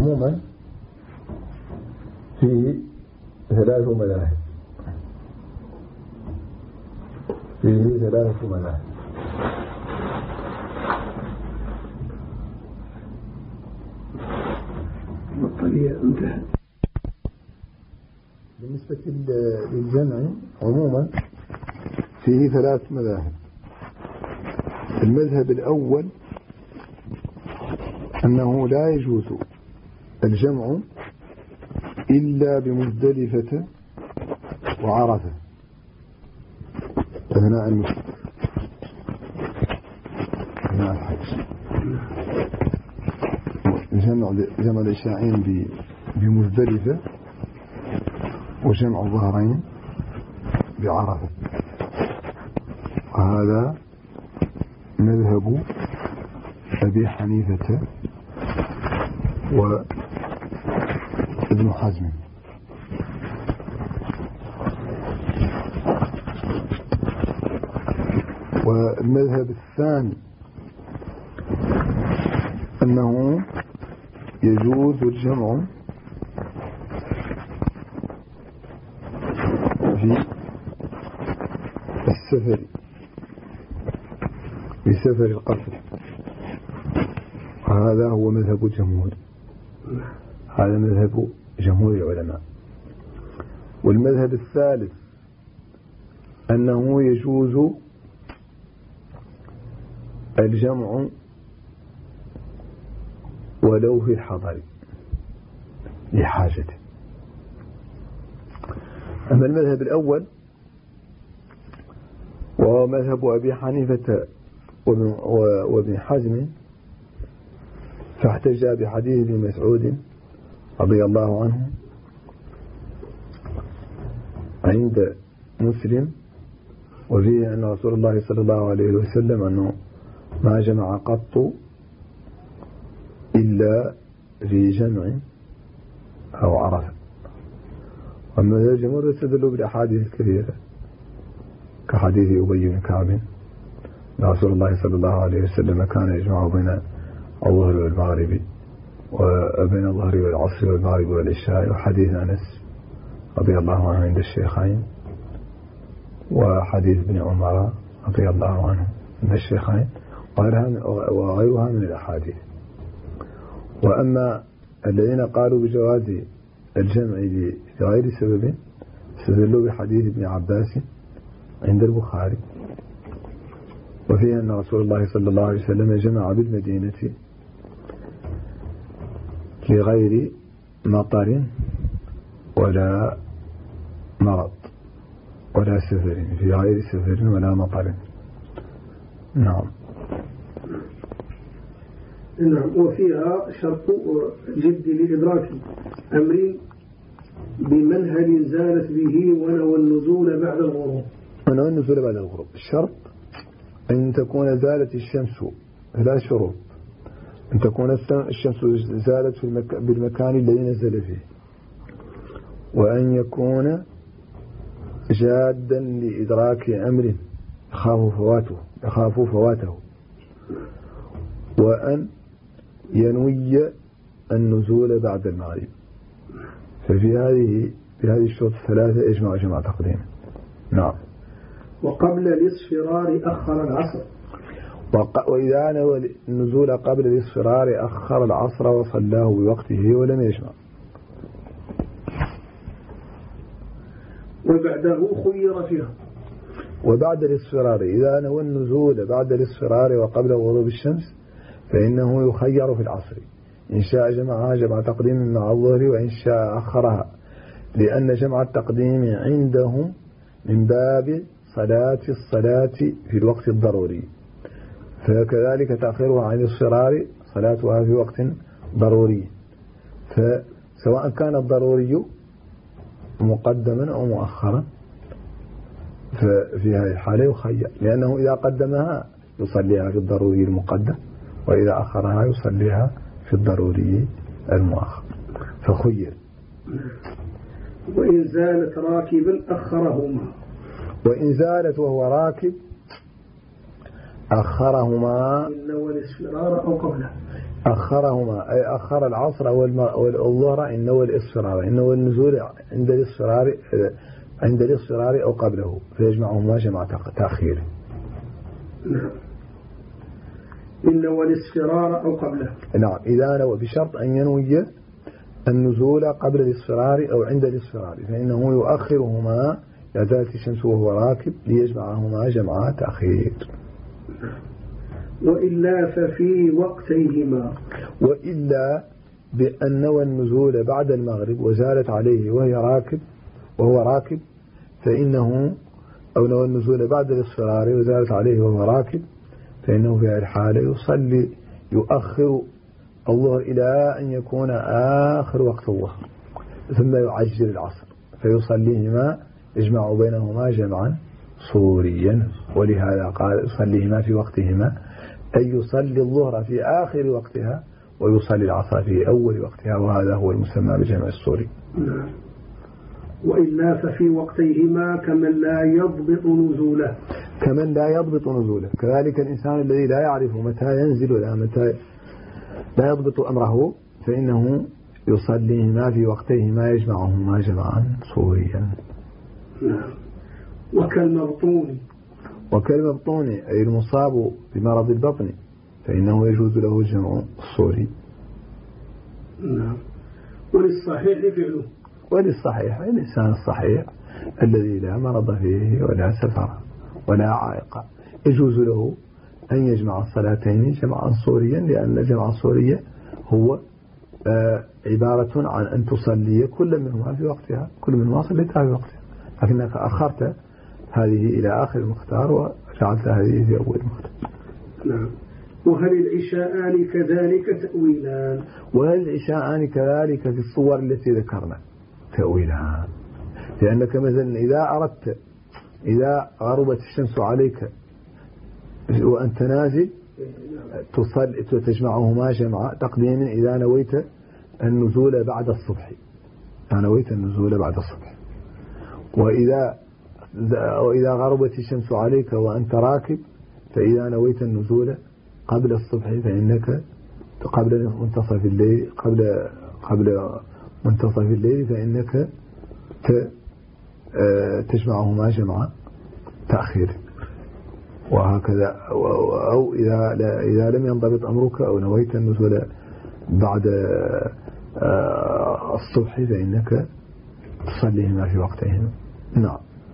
عموما فيه 3 مذاهب. بالنسبة للجمع عموما فيه 3 مذاهب. المذهب الأول أنه لا يجوز الجمع إلا بمزدلفة وعرفة أثناء المسجد أثناء الحج. جمع العشاءين بمزدلفة وجمع الظهرين بعرفة. وهذا مذهب أبي حنيفة وابن حزم. والمذهب الثاني أنه يجوز الجمع في السفر بسفر القصر. وهذا هو مذهب الجمهور، هذا مذهب جمهور العلماء. والمذهب الثالث أنه يجوز الجمع ولو في الحضر لحاجته. أما المذهب الأول وهو مذهب أبي حنيفة وابن حزم فاحتج بحديث ابن مسعود رضي الله عنه عند مسلم، وفيه أن رسول الله صلى الله عليه وسلم أنه ما جمع قط إلا في جمع أو عرفة. وأما الجمهور يستدلوا بالأحاديث الكثيرة كحديث أبي بن كعب رسول الله صلى الله عليه وسلم كان يجمع بين الظهر والمغرب وبين الظهر والعصر والمغرب والعشاء، وحديث أنس رضي الله عنه عند الشيخين، وحديث ابن عمر رضي الله عنه عند الشيخين وغيرها من الأحاديث. وأما الذين قالوا بجواز الجمع بغير سبب استدلوا بحديث ابن عباس عند البخاري، وفيه أن رسول الله صلى الله عليه وسلم جمع بالمدينة لغير مطر ولا مرض ولا سفر، في غير سفر ولا مطر. نعم. وفيها شرط جد لإدراك أمر بمنهل زالت به ونوى النزول بعد الغروب. الشرط أن تكون زالت الشمس، لا شروط، أن تكون الشمس زالت بالمكان الذي نزل فيه، وأن يكون جادا لإدراك أمر يخاف فواته، وأن ينوي النزول بعد المغرب. ففي هذه الشروط الثلاثة يجمع جمع تقديم. نعم. وقبل الاصفرار أخر العصر. وإذا نوى النزول قبل الاصفرار أخر العصر وصلاه بوقته ولم يجمع. وبعده خير فيها. وبعد الاصفرار إذا نوى النزول بعد الاصفرار وقبل غروب الشمس فإنه يخير في العصر، إن شاء جمعها جمع تقديم مع الظهر وإن شاء أخرها، لأن جمع التقديم عندهم من باب الصلاة في الوقت الضروري، فكذلك تأخيرها عن الاصفرار صلاتها في وقت ضروري، فسواء كان الضروري مقدما أو مؤخرا ففي هذه الحالة يخير، لأنه إذا قدمها يصليها في الضروري المقدم، وإذا أخرها يصليها في الضروري المؤخر، فخير. وإن زالت راكبا أخرهما. وإن زالت وهو راكب أخرهما إن نوى الاصفرار أو قبله. أخرهما أي أخر العصر والظهر إن نوى الإصفرار، إن نوى النزول عند الإصفرار أو قبله، فيجمعهما جمع تأخيره. نعم. إن نوى الاصفرار أو قبله. نعم، إذا نوى بشرط أن ينوي النزول قبل الإصفرار أو عند الإصفرار، فإنه يؤخرهما إذا زالت الشمس وهو راكب ليجمعهما جمع تأخير. وإلا ففي وقتيهما. وإلا بأن نوى النزول بعد المغرب وزالت عليه وهو راكب فإنه، أو نوى النزول بعد الإصفرار وزالت عليه وهو راكب، فإنه في هذه الحالة يؤخر الظهر إلى أن يكون آخر وقت الظهر ثم يعجل العصر فيصليهما، يجمع بينهما جمعا صوريا. ولهذا قال يصليهما في وقتهما، أي يصلي الظهر في آخر وقتها ويصلي العصر في أول وقتها، وهذا هو المسمى بالجمع الصوري. وإلا ففي وقتيهما كمن لا يضبط نزوله. كمن لا يضبط نزوله، كذلك الإنسان الذي لا يعرف متى ينزل ولا متى لا يضبط أمره، فإنه يصليهما في وقتيهما يجمعهما جمعا صوريا. وكالمبطون أي المصاب بمرض البطن، فإنه يجوز له الجمع الصوري. وللصحيح فعله. وللصحيح الإنسان الصحيح الذي لا مرض فيه ولا سفر ولا عائق يجوز له أن يجمع الصلاتين جمعا صوريا، لأن الجمع الصوري هو عبارة عن أن تصلي كل منهما في وقتها، كل منهما صليتها في وقتها، لكنك أخرت هذه إلى آخر المختار وجعلت هذه في أول المختار. نعم. وهل العشاءان كذلك تأويلان؟ وهل العشاءان كذلك في الصور التي ذكرنا تأويلان، لأنك مثلا إذا غربت الشمس عليك وأنت نازل تجمعهما جمع تقديم إذا نويت النزول بعد الصبح، وإذا غربت الشمس عليك وأنت راكب، فإذا نويت النزول قبل الصبح فإنك قبل منتصف الليل فإنك تجمعهما جمع تأخير. وهكذا، أو إذا لم ينضبط أمرك أو نويت النزول بعد الصبح فإنك تصليهما في وقتهما. نعم.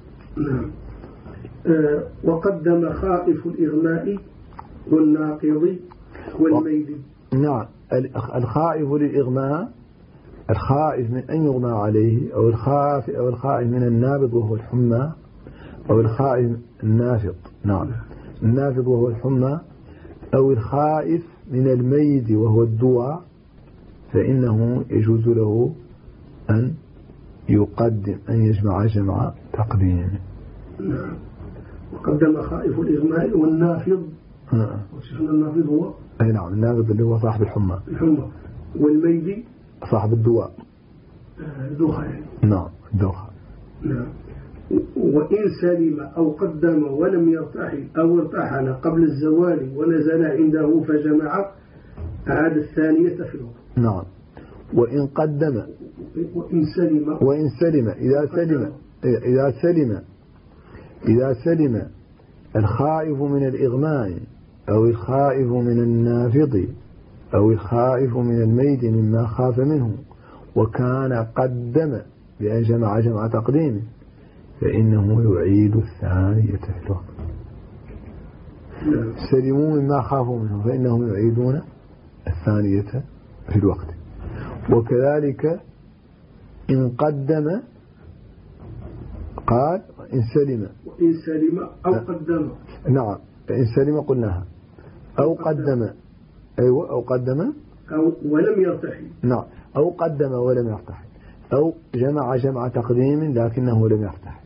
وقدم خائف الإغماء والناقض والميل. نعم. الخائف للإغماء، الخائف من أن يغمى عليه، أو الخائف من النابض وهو الحمى، أو الخائف النافض. نعم، النافض وهو الحمى، أو الخائف من الميد وهو الدواء، فإنه يجوز له أن يقدم أن يجمع جمع تقديم. نعم. وقدم خائف الإغماء والنافض. وشفنا النافض هو؟ أي نعم، النافض اللي هو صاحب الحمى. والميد صاحب الدواء. دوخة. نعم، دوخة. نعم. وإن سلم أو قدم ولم يرتحل أو ارتحل قبل الزوال ونزل عنده فجمع، أعاد الثانية في الوقت. نعم. وإن قدم وإن سلم إذا سلم الخائف من الإغماء أو الخائف من النافض أو الخائف من الميت مما خاف منه، وكان قدم بأن جمع تقديم، فإنه يعيد الثانية في الوقت. سلموا مما خافوا منه فإنهم يعيدون الثانية في الوقت. وكذلك إن قدم قال إن سلم أو قدم. نعم، إن سلم قلناها، أو قدم. أيوة، أو قدم أو ولم يرتحل. نعم، أو قدم ولم يرتحل، أو جمع تقديم لكنه لم يرتحل،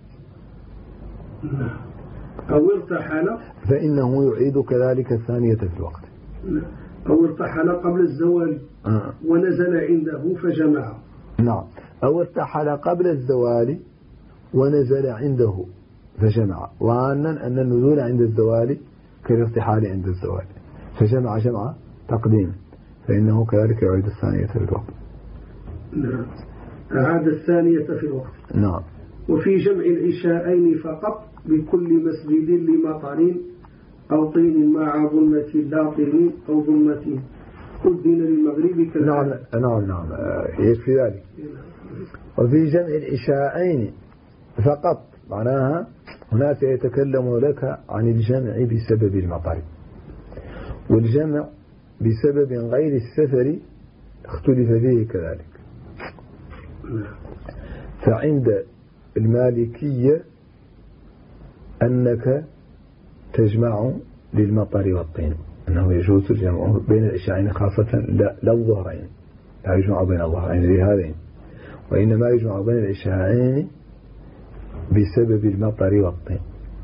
أو ارتحل فإنه يعيد كذلك الثانية في الوقت. أو ارتحل قبل الزوال ونزل عنده فجمع. نعم، أو ارتحل قبل الزوال ونزل عنده فجمع، ظانا أن النزول عند الزوال كالارتحال عند الزوال، فجمع جمع تقديم فإنه كذلك يعيد الثانية في الوقت. نعم. أعاد الثانية في الوقت. نعم. وفي جمع العشاءين فقط بكل مسجد لمطر أو طين مع ظلمة لا طين أو ظلمة أذن للمغرب كالعادة. نعم يكفي ذلك. وفي جمع العشاءين فقط معناها هنا سيتكلم لك عن الجمع بسبب المطر، والجمع بسبب غير السفر اختلف فيه كذلك. فعند المالكية أنك تجمع للمطر والطين، أنه يجوز الجمع بين العشاءين خاصة لا الظهرين، لا يجمع بين الظهرين لهذين، وإنما يجمع بين العشاءين بسبب المطر والطين.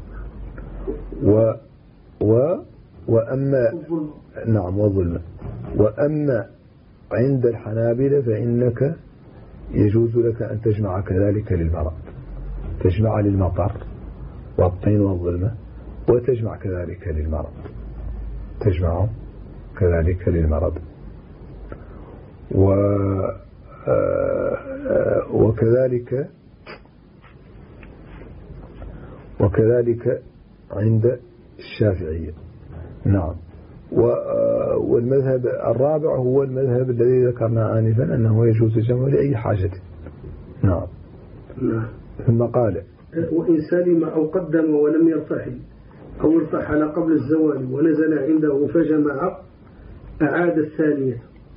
وأما نعم والظلمة. وأما عند الحنابلة فإنك يجوز لك أن تجمع كذلك للمرض، تجمع للمطر والطين والظلمة، وتجمع كذلك للمرض، تجمع كذلك للمرض. وكذلك عند الشافعية. نعم. والمذهب الرابع هو المذهب الذي ذكرنا آنفا أنه يجوز الجمع لأي حاجة. نعم. ثم قال وإن سلم أو قدم ولم يرتحل أو ارتحل قبل الزوال ونزل عنده فجمع أعاد الثانية.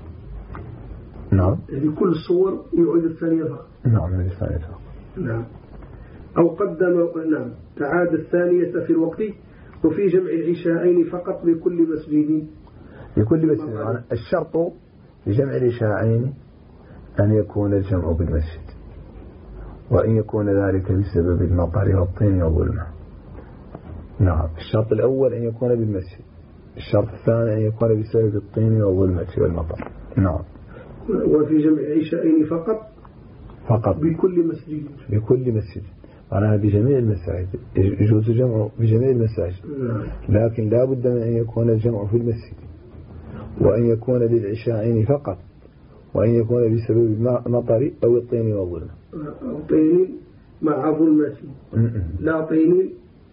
نعم. لكل الصور يعيد الثانية فقط. نعم الثانية فقط. نعم. أو قدم نعم أعاد الثانية في الوقت. وفي جمع العشاءين فقط بكل مسجد. بكل مسجد. الشرط لجمع العشاءين أن يكون الجمع بالمسجد، وأن يكون ذلك بسبب المطر والطين والظلمة. نعم. الشرط الأول أن يكون بالمسجد، الشرط الثاني أن يكون بسبب الطين والظلمة والمطر. نعم. وفي جمع العشاءين فقط بكل مسجد. بكل مسجد معناها بجميع المساجد، يجوز الجمع بجميع المساجد، لكن لا بد من أن يكون الجمع في المسجد، وأن يكون للعشاءين فقط، وأن يكون بسبب المطر أو الطين والظلمة. أو طين مع ظلمة لا طين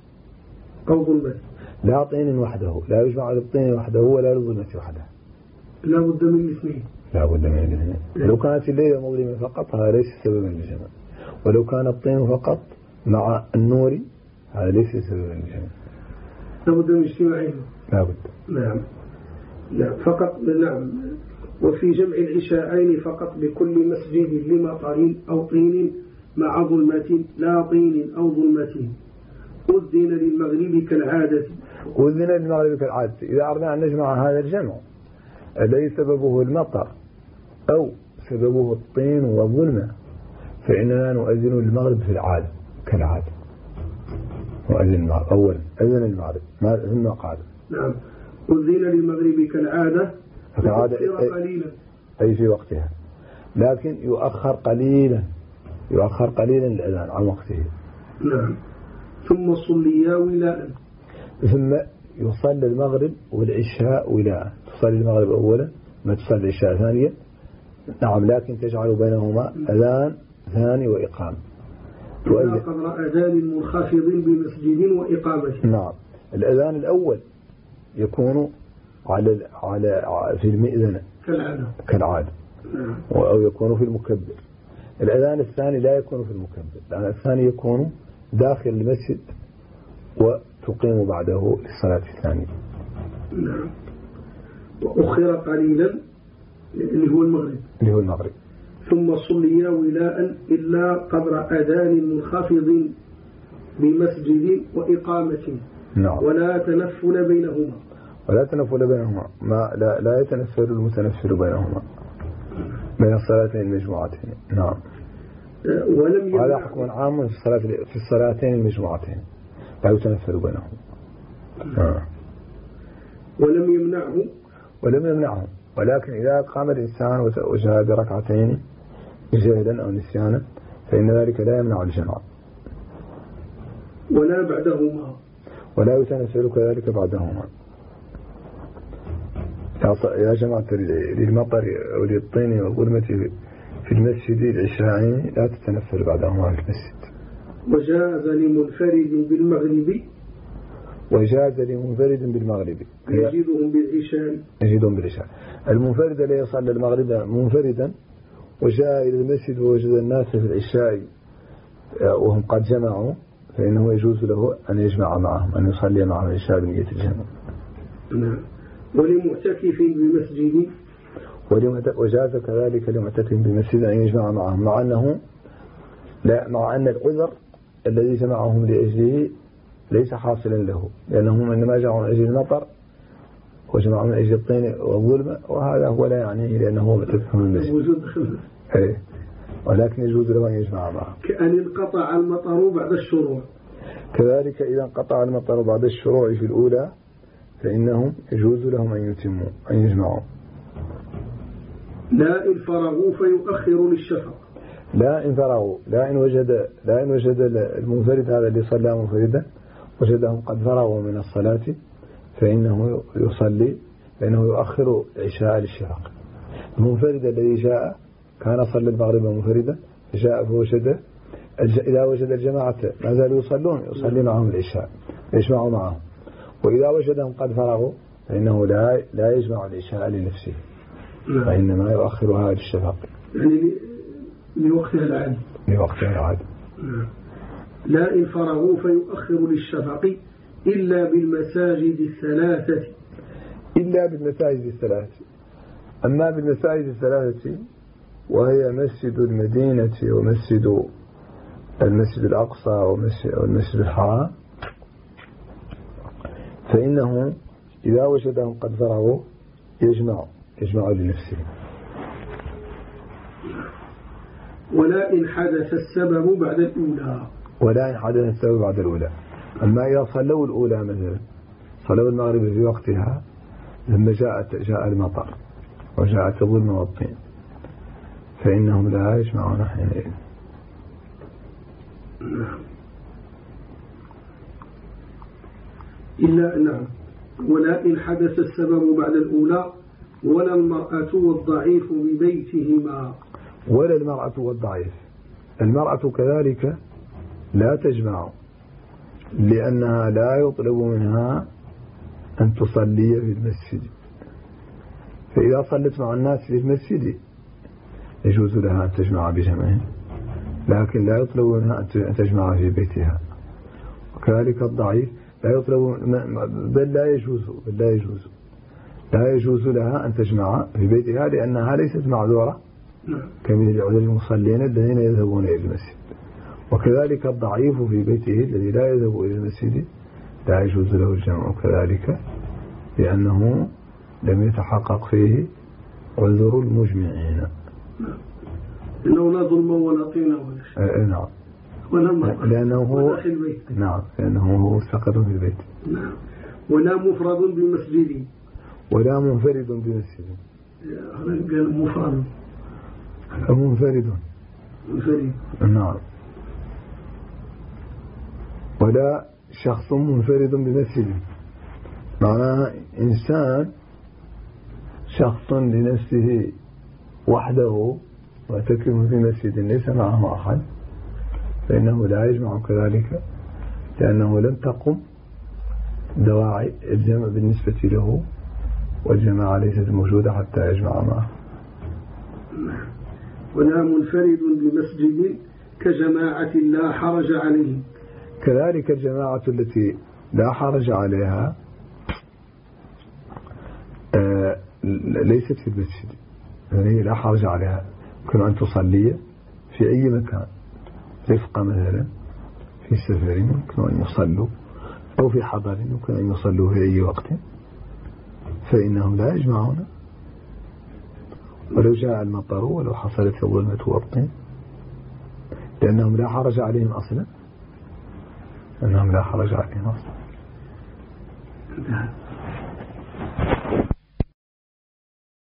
أو ظلمة. لا طين وحده، لا يجمع للطين وحده ولا للظلمة وحدها، لا بد من الاثنين. لا بد من الاثنين. لو كانت الليلة مظلمة فقط هذا ليس سببا للجمع، ولو كان الطين فقط مع النور هذا ليس سببا للجمع. لا بد من اجتماعهم. لا بد. نعم. لا فقط. نعم. وفي جمع العشاءين فقط بكل مسجد لمطر أو طين مع ظلمة لا طين أو ظلمة أذن للمغرب كالعادة. أذن للمغرب كالعادة. إذا أردنا أن نجمع هذا الجمع الذي سببه المطر أو سببه الطين والظلمة فإننا نؤذن للمغرب في العادة كالعادة. نؤذن المغرب أولا، أذن المغرب ثم قال. نعم. أذن للمغرب كالعادة قليلا أي في وقتها، لكن يؤخر قليلا الأذان عن وقته. نعم. ثم صليا ولاء. ثم يصلي المغرب والعشاء ولاء. تصلي المغرب أولا ما تصلي العشاء ثانيا. نعم. لكن تجعل بينهما أذان ثاني وإقامة. قدر أذان منخفض بمسجد وإقامة. نعم. الأذان الأول يكون في المئذنة كالعادة. نعم. أو يكون في المكبر. الأذان الثاني لا يكون في المكبر، لأن الثاني يكون داخل المسجد وتقيم بعده للصلاة الثانية. نعم. وأخر قليلا اللي هو المغرب. ثم صليا ولاء إلا قدر أذان منخفض بمسجد وإقامة. نعم. ولا تنفل بينهما. لا يتنفل المتنفل بينهما بين الصلاتين المجموعتين. نعم. هذا حكم عام في الصلاتين المجموعتين لا يتنفل بينهما. ولم يمنعه، ولكن إذا قام الإنسان وجاء بركعتين جهلا أو نسيانا فإن ذلك لا يمنع الجماعة. ولا بعدهما. ولا يتنفل كذلك بعدهما. يا جماعة للمطر أو للطين والظلمة في المسجد العشاءين لا تتنفل بعدهما في المسجد. وجاز لمنفرد بالمغرب يجدهم بالعشاء. المنفرد الذي يصلي المغرب منفردا وجاء إلى المسجد ووجد الناس في العشاء وهم قد جمعوا فإنه يجوز له أن يجمع معهم، أن يصلي معهم العشاء بنية الجمع. نعم. ولمعتكف بمسجد وجاز كذلك لمعتكف بمسجد أن يجمع معهم، مع أن العذر الذي جمعهم لأجله ليس حاصلا له، لأنهم إنما جمعوا من أجل المطر وجمعوا من أجل الطين والظلمة، وهذا هو لا يعنيه لأنه معتكف بالمسجد. ولكن يجوز له أن يجمع معهم. كأن انقطع المطر بعد الشروع. كذلك إذا انقطع المطر بعد الشروع في الأولى فإنهم يجوز لهم أن يتموا أن يجمعوا. لا إن فرغوا فيؤخر للشفق. لا إن وجد المنفرد هذا اللي صلى منفردا وجدهم قد فرغوا من الصلاة فإنه يصلي، فإنه يؤخر العشاء للشفق. المنفرد الذي جاء كان صلى المغرب منفردا جاء فوجد إذا وجد الجماعة ما زالوا يصلون يصلي معهم العشاء يجمع معهم، وإذا وجدهم قد فرغوا فإنه لا يجمع العشاء لنفسه وإنما يؤخرها للشفق، يعني لوقتها العادي. لا إن فرغوا فيؤخر للشفق إلا بالمساجد الثلاثة. أما بالمساجد الثلاثة وهي مسجد المدينة ومسجد المسجد الأقصى والمسجد الحرام فإنه إذا وجدهم قد فرغوا يجمع لنفسه. ولا إن حدث السبب بعد الأولى. أما إذا صلوا الأولى مثلا صلوا المغرب في وقتها لما جاء المطر وجاءت الظلمة والطين فإنهم لا يجمعون حينئذ. ولا إن حدث السبب بعد الأولى ولا المرأة والضعيف ببيتهما. ولا المرأة والضعيف. المرأة كذلك لا تجمع لأنها لا يطلب منها أن تصلي في المسجد، فإذا صلت مع الناس في المسجد يجوز لها أن تجمع بجمعهم، لكن لا يطلب منها أن تجمع في بيتها. وكذلك الضعيف لا يطلب بل لا يجوز لها أن تجمع في بيتها لأنها ليست معذورة كمثل عذر المصلين الذين يذهبون إلى المسجد. وكذلك الضعيف في بيته الذي لا يذهب إلى المسجد لا يجوز له الجمع كذلك لأنه لم يتحقق فيه عذر المجمعين. إنه لا ظلم ولا طين نعم. لأنه هو مستقر في البيت. نعم. ولا مفرد بمسجد. ولا منفرد بمسجد. قال منفرد. نعم. ولا شخص منفرد بمسجد معناها إنسان شخص لنفسه وحده معتكف في مسجد ليس معه أحد فإنه لا يجمع كذلك لأنه لم تقم دواعي الجمع بالنسبة له والجماعة ليست موجودة حتى يجمع معه. ولا منفرد بمسجد كجماعة لا حرج عليه. كذلك الجماعة التي لا حرج عليها ليست في المسجد، يعني لا حرج عليها يمكن أن تصلي في أي مكان، رفقة مثلا في سفر يمكن أن يصلوا أو في حضر يمكن أن يصلوا في أي وقت فإنهم لا يجمعون ولو جاء المطر ولو حصلت الظلمة والطين لأنهم لا حرج عليهم أصلا.